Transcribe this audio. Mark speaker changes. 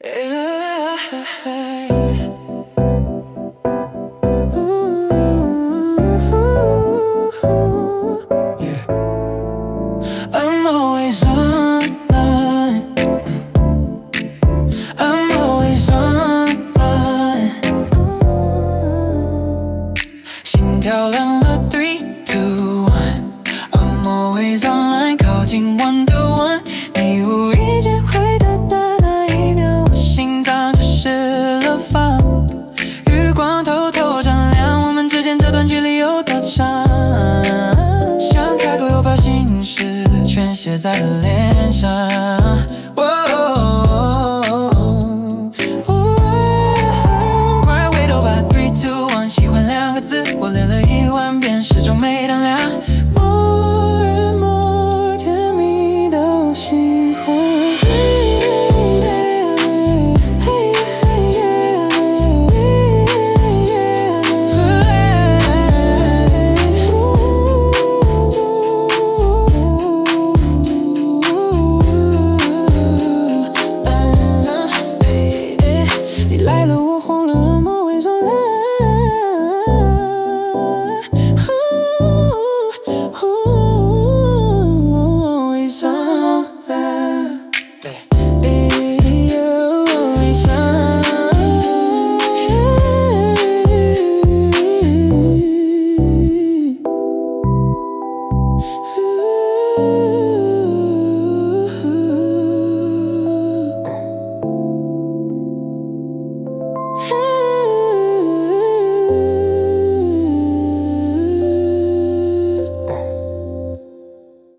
Speaker 1: I'm always online. I'm always online. 心跳乱了3、2、1 I'm always online 靠近1 to 1你无意间回答的那一秒我心脏就失了防月光偷偷照亮我们之间这段距离有多长想开口又怕心事全写在了脸上快回头吧3、2、1喜欢2个字我练了1万遍始终没胆量 More and more 甜蜜都喜欢你来了我慌了 I'm always online Always online